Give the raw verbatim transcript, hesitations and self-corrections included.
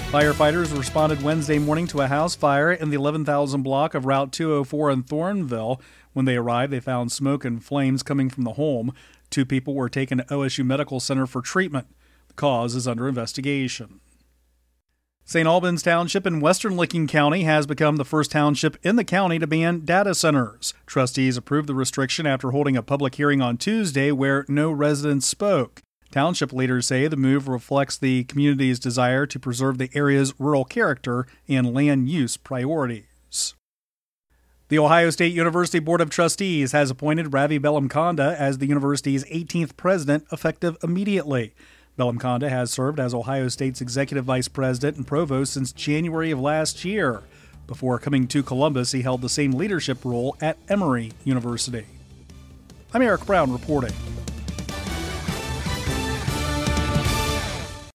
Firefighters responded Wednesday morning to a house fire in the eleven thousand block of Route two oh four in Thornville. When they arrived, they found smoke and flames coming from the home. Two people were taken to O S U Medical Center for treatment. The cause is under investigation. Saint Albans Township in western Licking County has become the first township in the county to ban data centers. Trustees approved the restriction after holding a public hearing on Tuesday where no residents spoke. Township leaders say the move reflects the community's desire to preserve the area's rural character and land use priorities. The Ohio State University Board of Trustees has appointed Ravi Bellamkonda as the university's eighteenth president, effective immediately. Bellamkonda has served as Ohio State's executive vice president and provost since January of last year. Before coming to Columbus, he held the same leadership role at Emory University. I'm Eric Brown reporting.